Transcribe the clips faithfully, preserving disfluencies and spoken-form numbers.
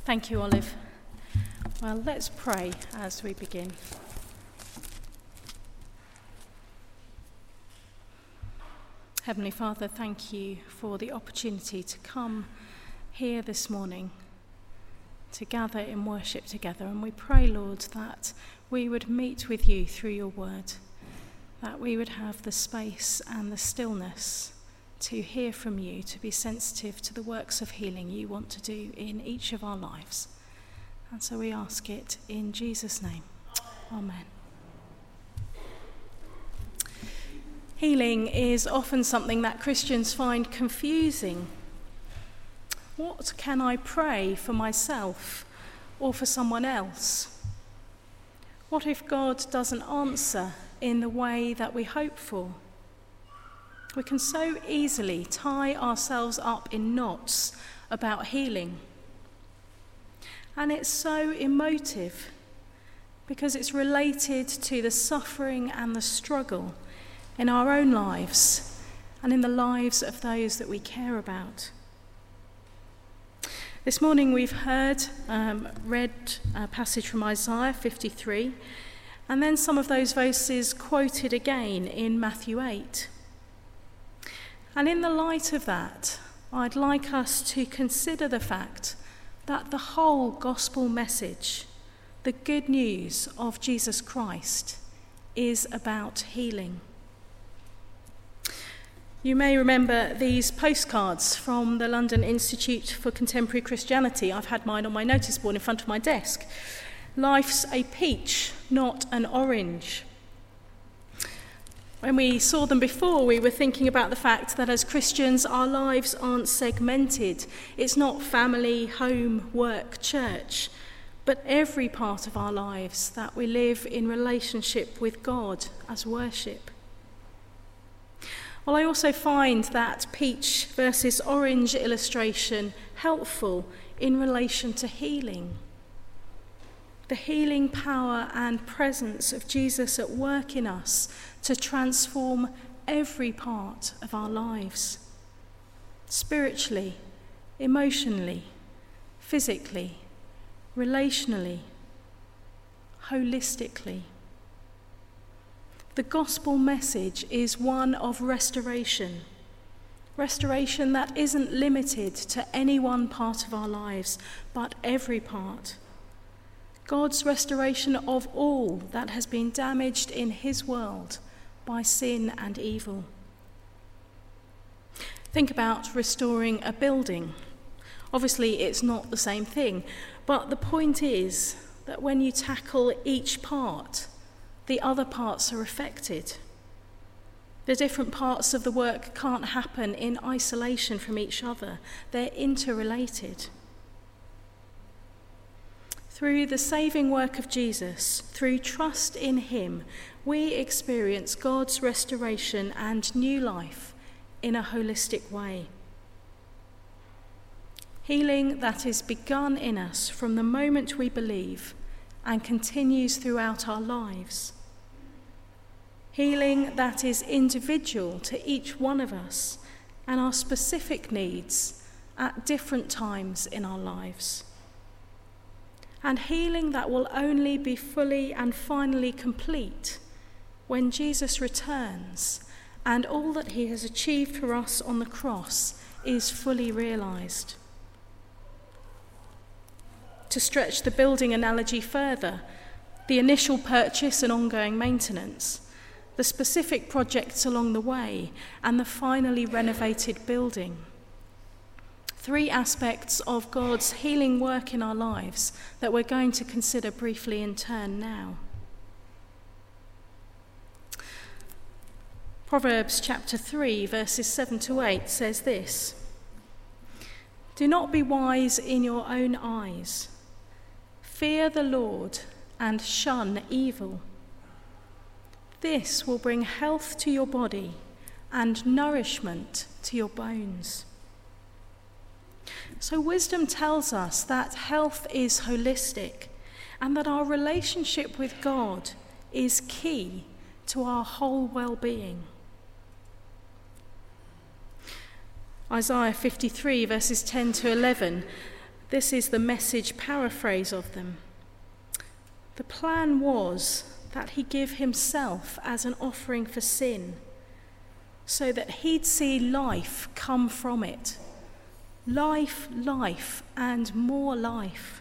Thank you, Olive. Well, let's pray as we begin. Heavenly Father, thank you for the opportunity to come here this morning to gather in worship together. And we pray, Lord, that we would meet with you through your word, that we would have the space and the stillness to hear from you, to be sensitive to the works of healing you want to do in each of our lives. And so we ask it in Jesus' name. Amen. Healing is often something that Christians find confusing. What can I pray for myself or for someone else? What if God doesn't answer in the way that we hope for? We can so easily tie ourselves up in knots about healing. And it's so emotive because it's related to the suffering and the struggle in our own lives and in the lives of those that we care about. This morning we've heard, um, read a passage from Isaiah fifty-three, and then some of those verses quoted again in Matthew eight. And in the light of that, I'd like us to consider the fact that the whole gospel message, the good news of Jesus Christ, is about healing. You may remember these postcards from the London Institute for Contemporary Christianity. I've had mine on my notice board in front of my desk. Life's a peach, not an orange. When we saw them before, we were thinking about the fact that as Christians, our lives aren't segmented. It's not family, home, work, church, but every part of our lives that we live in relationship with God as worship. Well, I also find that peach versus orange illustration helpful in relation to healing. The healing power and presence of Jesus at work in us to transform every part of our lives, spiritually, emotionally, physically, relationally, holistically. The gospel message is one of restoration, restoration that isn't limited to any one part of our lives, but every part. God's restoration of all that has been damaged in his world by sin and evil. Think about restoring a building. Obviously, it's not the same thing, but the point is that when you tackle each part, the other parts are affected. The different parts of the work can't happen in isolation from each other. They're interrelated. Through the saving work of Jesus, through trust in him, we experience God's restoration and new life in a holistic way. Healing that is begun in us from the moment we believe and continues throughout our lives. Healing that is individual to each one of us and our specific needs at different times in our lives. And healing that will only be fully and finally complete when Jesus returns and all that he has achieved for us on the cross is fully realised. To stretch the building analogy further, the initial purchase and ongoing maintenance, the specific projects along the way, and the finally renovated building. Three aspects of God's healing work in our lives that we're going to consider briefly in turn now. Proverbs chapter three, verses seven to eight says this: "Do not be wise in your own eyes. Fear the Lord and shun evil. This will bring health to your body and nourishment to your bones." So wisdom tells us that health is holistic and that our relationship with God is key to our whole well-being. Isaiah fifty-three, verses ten to eleven, This is the Message paraphrase of them. The plan was that he give himself as an offering for sin, so that he'd see life come from it. Life, life, and more life.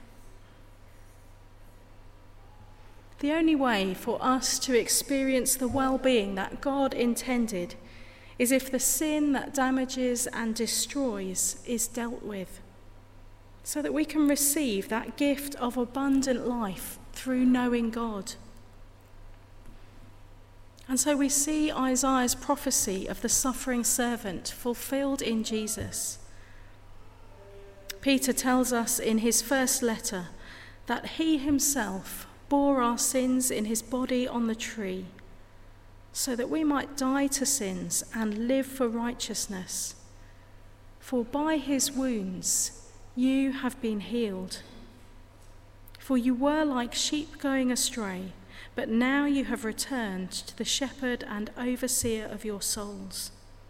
The only way for us to experience the well-being that God intended is if the sin that damages and destroys is dealt with, so that we can receive that gift of abundant life through knowing God. And so we see Isaiah's prophecy of the suffering servant fulfilled in Jesus. Peter tells us in his first letter that he himself bore our sins in his body on the tree, so that we might die to sins and live for righteousness. For by his wounds you have been healed. For you were like sheep going astray, but now you have returned to the shepherd and overseer of your souls.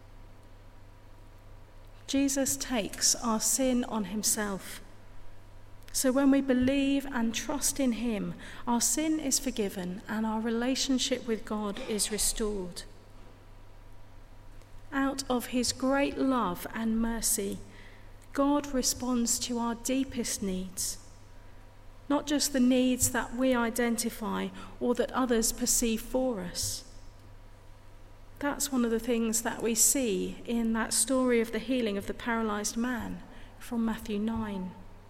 Jesus takes our sin on himself. So when we believe and trust in him, our sin is forgiven and our relationship with God is restored. Out of his great love and mercy, God responds to our deepest needs, not just the needs that we identify or that others perceive for us. That's one of the things that we see in that story of the healing of the paralyzed man from Matthew nine.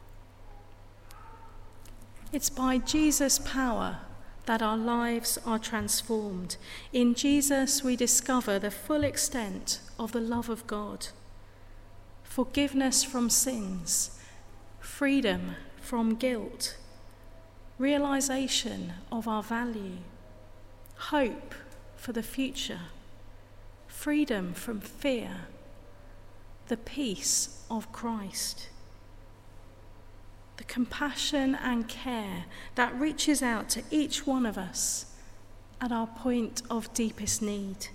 It's by Jesus' power that our lives are transformed. In Jesus, we discover the full extent of the love of God, forgiveness from sins, freedom from guilt, realization of our value, hope for the future, freedom from fear, the peace of Christ. The compassion and care that reaches out to each one of us at our point of deepest need.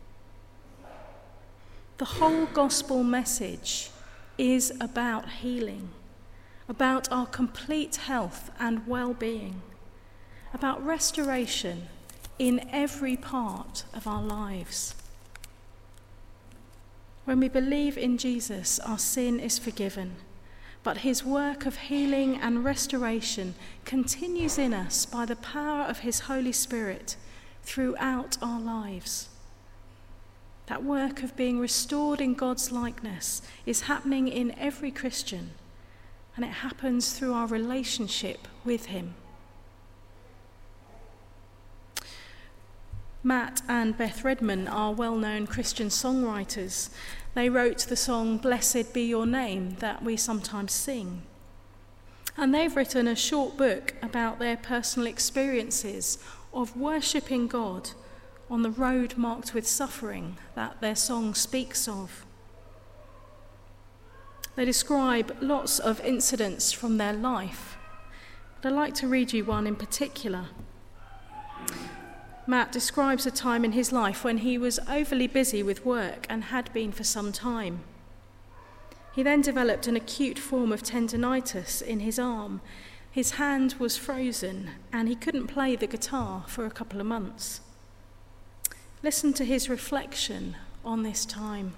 The whole gospel message is about healing, about our complete health and well-being, about restoration in every part of our lives. When we believe in Jesus, our sin is forgiven. But his work of healing and restoration continues in us by the power of his Holy Spirit throughout our lives. That work of being restored in God's likeness is happening in every Christian, and it happens through our relationship with him. Matt and Beth Redman are well-known Christian songwriters. They wrote the song "Blessed Be Your Name" that we sometimes sing. And they've written a short book about their personal experiences of worshipping God on the road marked with suffering that their song speaks of. They describe lots of incidents from their life, but I'd like to read you one in particular. Matt describes a time in his life when he was overly busy with work and had been for some time. He then developed an acute form of tendinitis in his arm. His hand was frozen and he couldn't play the guitar for a couple of months. Listen to his reflection on this time.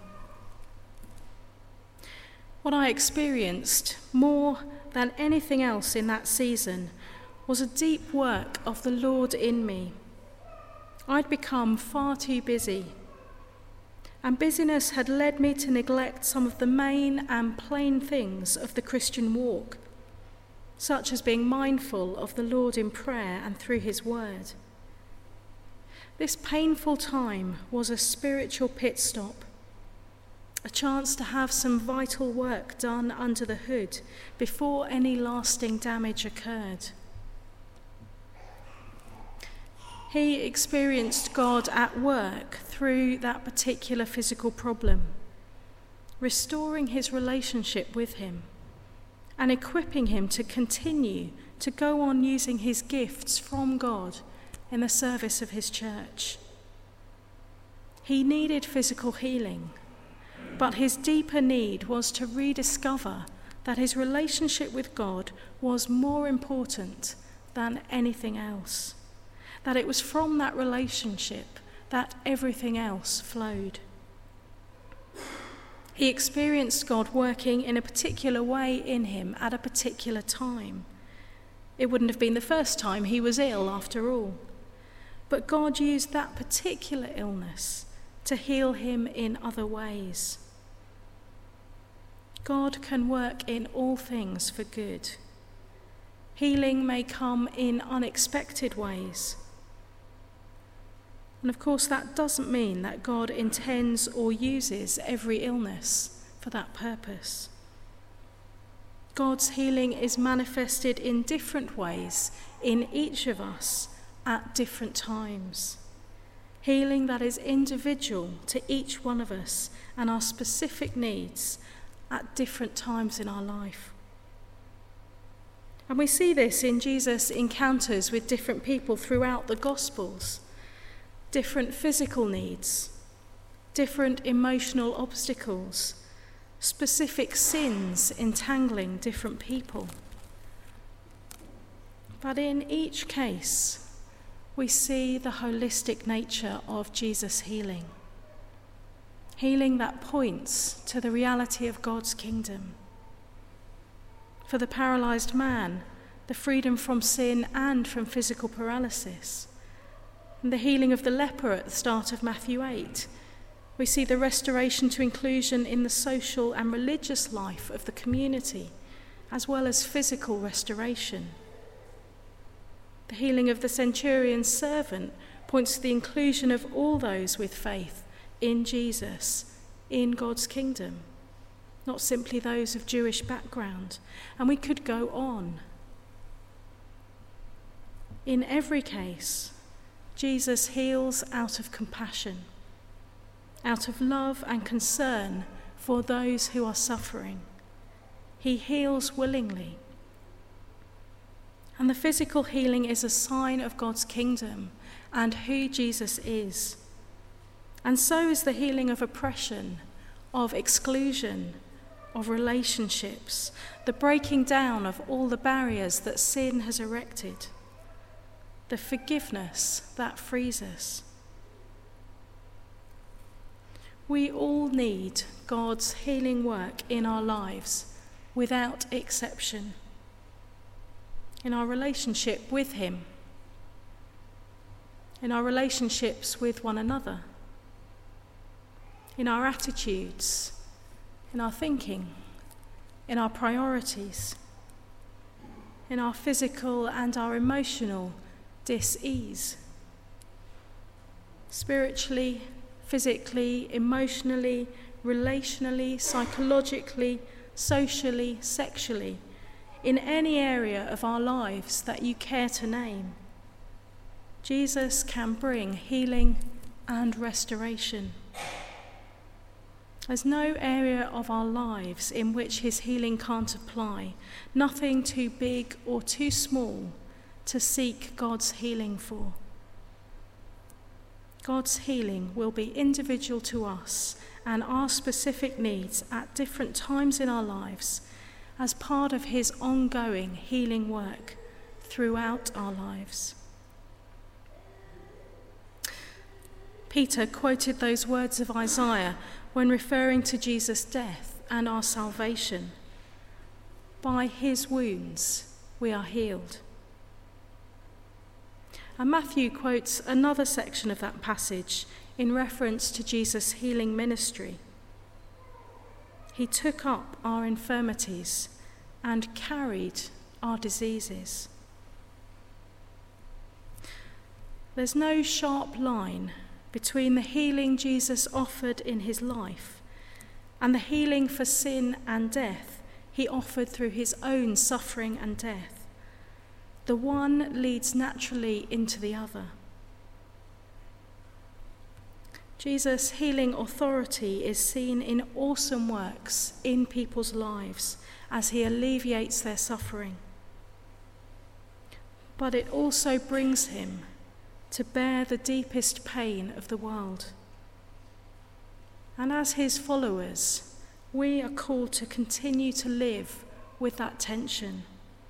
What I experienced more than anything else in that season was a deep work of the Lord in me. I'd become far too busy, and busyness had led me to neglect some of the main and plain things of the Christian walk, such as being mindful of the Lord in prayer and through his word. This painful time was a spiritual pit stop, a chance to have some vital work done under the hood before any lasting damage occurred. He experienced God at work through that particular physical problem, restoring his relationship with him and equipping him to continue to go on using his gifts from God in the service of his church. He needed physical healing, but his deeper need was to rediscover that his relationship with God was more important than anything else, that it was from that relationship that everything else flowed. He experienced God working in a particular way in him at a particular time. It wouldn't have been the first time he was ill, after all. But God used that particular illness to heal him in other ways. God can work in all things for good. Healing may come in unexpected ways. And of course, that doesn't mean that God intends or uses every illness for that purpose. God's healing is manifested in different ways in each of us at different times. Healing that is individual to each one of us and our specific needs at different times in our life. And we see this in Jesus' encounters with different people throughout the Gospels. Different physical needs, different emotional obstacles, specific sins entangling different people. But in each case, we see the holistic nature of Jesus' healing. Healing that points to the reality of God's kingdom. For the paralyzed man, the freedom from sin and from physical paralysis. And the healing of the leper at the start of Matthew eight. We see the restoration to inclusion in the social and religious life of the community, as well as physical restoration. The healing of the centurion's servant points to the inclusion of all those with faith in Jesus, in God's kingdom, not simply those of Jewish background. And we could go on. In every case, Jesus heals out of compassion, out of love and concern for those who are suffering. He heals willingly. And the physical healing is a sign of God's kingdom and who Jesus is. And so is the healing of oppression, of exclusion, of relationships, the breaking down of all the barriers that sin has erected. The forgiveness that frees us. We all need God's healing work in our lives without exception. In our relationship with him, in our relationships with one another, in our attitudes, in our thinking, in our priorities, in our physical and our emotional dis-ease. Spiritually, physically, emotionally, relationally, psychologically, socially, sexually, in any area of our lives that you care to name. Jesus can bring healing and restoration. There's no area of our lives in which his healing can't apply, nothing too big or too small to seek God's healing for. God's healing will be individual to us and our specific needs at different times in our lives as part of his ongoing healing work throughout our lives. Peter quoted those words of Isaiah when referring to Jesus' death and our salvation. By his wounds we are healed. And Matthew quotes another section of that passage in reference to Jesus' healing ministry. He took up our infirmities and carried our diseases. There's no sharp line between the healing Jesus offered in his life and the healing for sin and death he offered through his own suffering and death. The one leads naturally into the other. Jesus' healing authority is seen in awesome works in people's lives as he alleviates their suffering. But it also brings him to bear the deepest pain of the world. And as his followers, we are called to continue to live with that tension.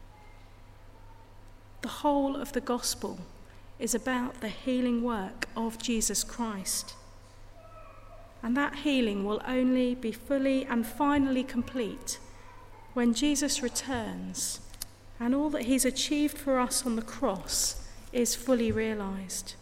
The whole of the gospel is about the healing work of Jesus Christ. And that healing will only be fully and finally complete when Jesus returns and all that he's achieved for us on the cross is fully realised.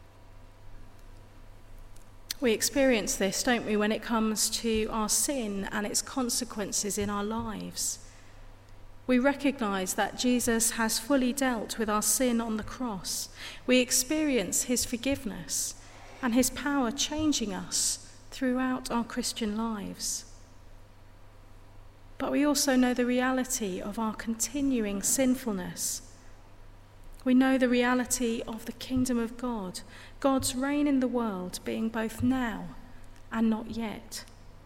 We experience this, don't we, when it comes to our sin and its consequences in our lives. We recognise that Jesus has fully dealt with our sin on the cross. We experience his forgiveness and his power changing us throughout our Christian lives. But we also know the reality of our continuing sinfulness. We know the reality of the kingdom of God, God's reign in the world being both now and not yet.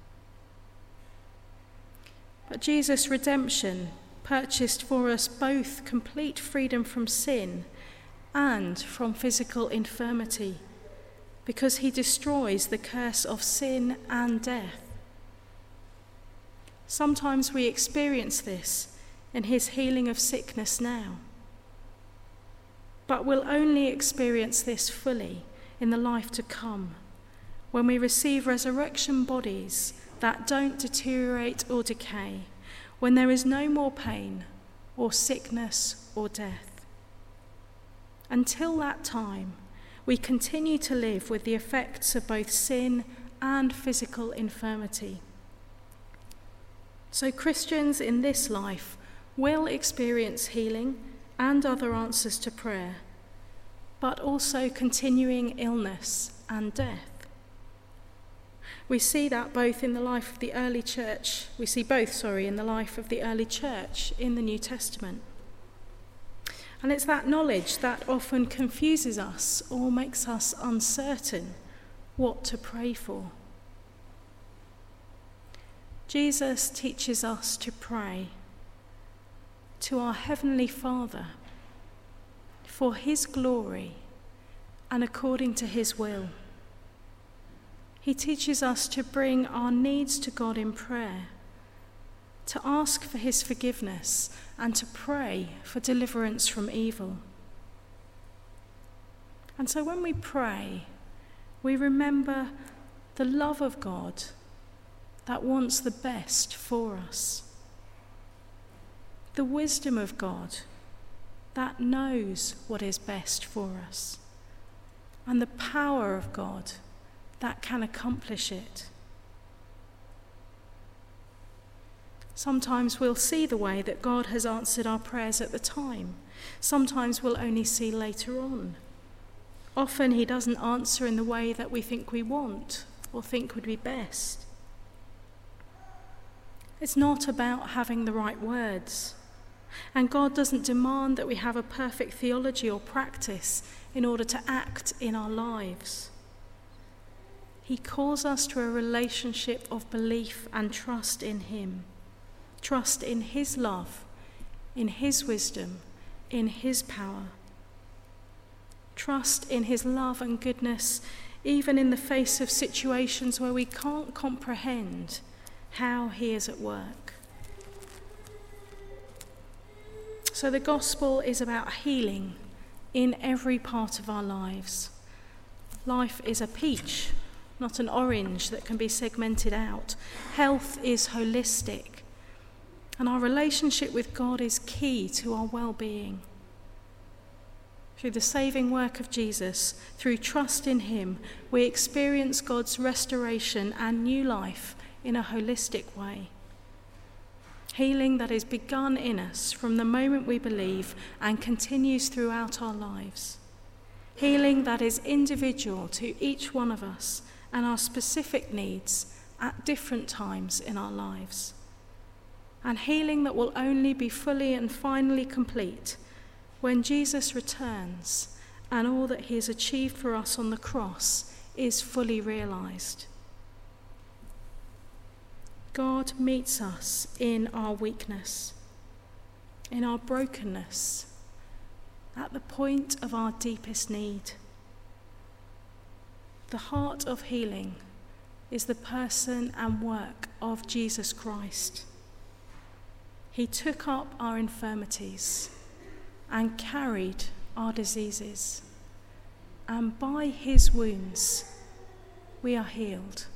But Jesus' redemption purchased for us both complete freedom from sin and from physical infirmity, because he destroys the curse of sin and death. Sometimes we experience this in his healing of sickness now, but we'll only experience this fully in the life to come, when we receive resurrection bodies that don't deteriorate or decay, when there is no more pain or sickness or death. Until that time, we continue to live with the effects of both sin and physical infirmity. So Christians in this life will experience healing and other answers to prayer, but also continuing illness and death. We see that both in the life of the early church, we see both, sorry, in the life of the early church in the New Testament. And it's that knowledge that often confuses us or makes us uncertain what to pray for. Jesus teaches us to pray to our Heavenly Father for his glory and according to his will. He teaches us to bring our needs to God in prayer, to ask for his forgiveness, and to pray for deliverance from evil. And so when we pray, we remember the love of God that wants the best for us, the wisdom of God that knows what is best for us, and the power of God that can accomplish it. Sometimes we'll see the way that God has answered our prayers at the time. Sometimes we'll only see later on. Often he doesn't answer in the way that we think we want or think would be best. It's not about having the right words. And God doesn't demand that we have a perfect theology or practice in order to act in our lives. He calls us to a relationship of belief and trust in him. Trust in his love, in his wisdom, in his power. Trust in his love and goodness, even in the face of situations where we can't comprehend how he is at work. So the gospel is about healing in every part of our lives. Life is a peach, not an orange that can be segmented out. Health is holistic. And our relationship with God is key to our well-being. Through the saving work of Jesus, through trust in him, we experience God's restoration and new life in a holistic way. Healing that is begun in us from the moment we believe and continues throughout our lives. Healing that is individual to each one of us and our specific needs at different times in our lives. And healing that will only be fully and finally complete when Jesus returns and all that he has achieved for us on the cross is fully realised. God meets us in our weakness, in our brokenness, at the point of our deepest need. The heart of healing is the person and work of Jesus Christ. He took up our infirmities and carried our diseases, and by his wounds we are healed.